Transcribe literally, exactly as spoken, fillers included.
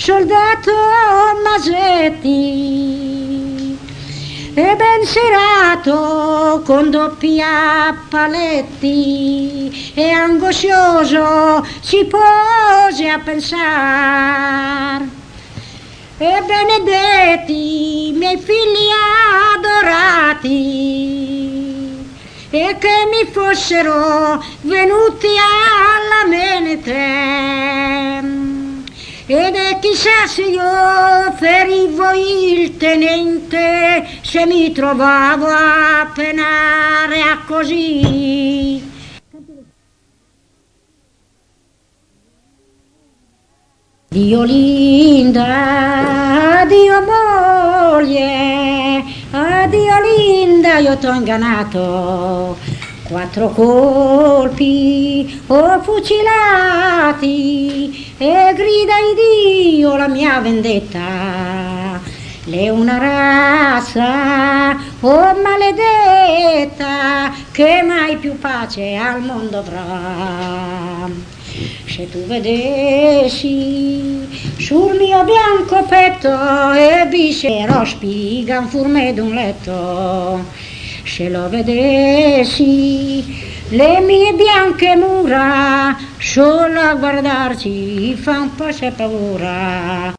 soldato Masetti, e ben serato con doppia paletti, e angoscioso si pose a pensar: e benedetti miei figli adorati, e che mi fossero venuti alla menete, ed è chissà se io ferivo il tenente, se mi trovavo a penare a così. Dio linda, addio moglie, addio linda, io t'ho ingannato. Quattro colpi ho fucilati, e grida in Dio la mia vendetta. Lei è una razza, oh maledetta, che mai più pace al mondo avrà. Se tu vedessi sul mio bianco petto e visero spiga un furme d'un letto, se lo vedessi le mie bianche mura, solo a guardarci fa un po' c'è paura.